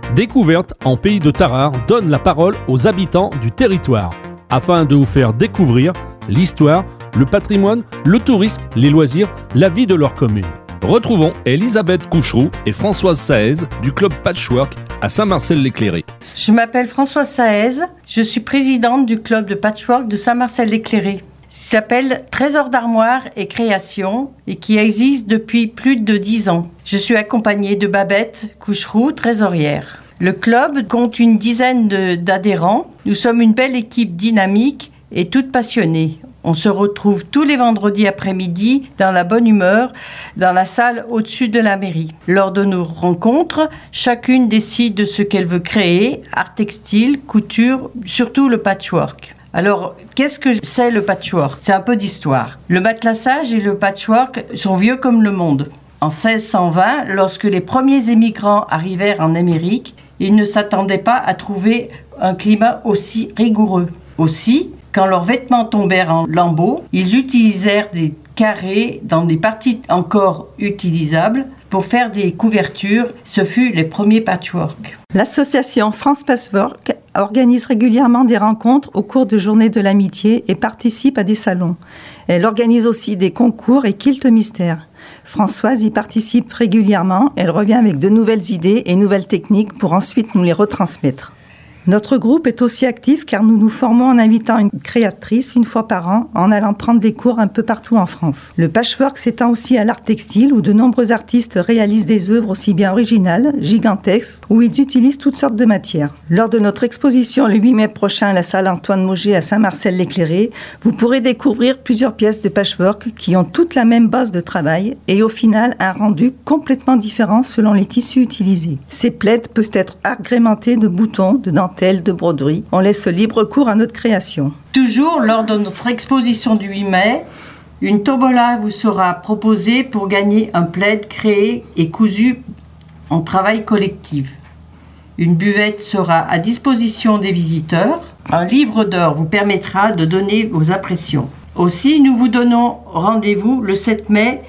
Découverte en pays de Tarare donne la parole aux habitants du territoire, afin de vous faire découvrir l'histoire, le patrimoine, le tourisme, les loisirs, la vie de leur commune. Retrouvons Elisabeth Coucheroux et Françoise Saez du club Patchwork à Saint-Marcel-l'Éclairé. Je m'appelle Françoise Saez, je suis présidente du club de Patchwork de Saint-Marcel-l'Éclairé, qui s'appelle Trésor d'Armoire et Création et qui existe depuis plus de 10 ans. Je suis accompagnée de Babette Coucheroux, trésorière. Le club compte une dizaine d'adhérents. Nous sommes une belle équipe dynamique et toute passionnée. On se retrouve tous les vendredis après-midi dans la bonne humeur, dans la salle au-dessus de la mairie. Lors de nos rencontres, chacune décide de ce qu'elle veut créer, art textile, couture, surtout le patchwork. Alors, qu'est-ce que c'est le patchwork ? C'est un peu d'histoire. Le matelassage et le patchwork sont vieux comme le monde. En 1620, lorsque les premiers émigrants arrivèrent en Amérique, ils ne s'attendaient pas à trouver un climat aussi rigoureux. Aussi, quand leurs vêtements tombèrent en lambeaux, ils utilisèrent des carrés dans des parties encore utilisables pour faire des couvertures. Ce fut les premiers patchwork. L'association France Patchwork organise régulièrement des rencontres au cours de journées de l'amitié et participe à des salons. Elle organise aussi des concours et quilts mystères. Françoise y participe régulièrement. Elle revient avec de nouvelles idées et nouvelles techniques pour ensuite nous les retransmettre. Notre groupe est aussi actif car nous nous formons en invitant une créatrice une fois par an en allant prendre des cours un peu partout en France. Le patchwork s'étend aussi à l'art textile où de nombreux artistes réalisent des œuvres aussi bien originales, gigantesques, où ils utilisent toutes sortes de matières. Lors de notre exposition le 8 mai prochain à la salle Antoine Mauger à Saint-Marcel-l'Éclairé, vous pourrez découvrir plusieurs pièces de patchwork qui ont toutes la même base de travail et au final un rendu complètement différent selon les tissus utilisés. Ces plaids peuvent être agrémentés de boutons, de dentelles, de broderie. On laisse libre cours à notre création. Toujours lors de notre exposition du 8 mai, une tombola vous sera proposée pour gagner un plaid créé et cousu en travail collectif. Une buvette sera à disposition des visiteurs. Un livre d'or vous permettra de donner vos impressions. Aussi, nous vous donnons rendez-vous le 7 mai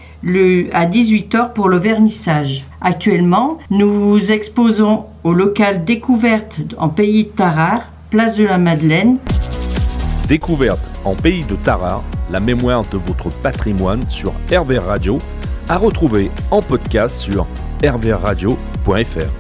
à 18h pour le vernissage. Actuellement, nous vous exposons au local Découverte en pays de Tarare, place de la Madeleine. Découverte en pays de Tarare, la mémoire de votre patrimoine sur RVR Radio, à retrouver en podcast sur rvrradio.fr.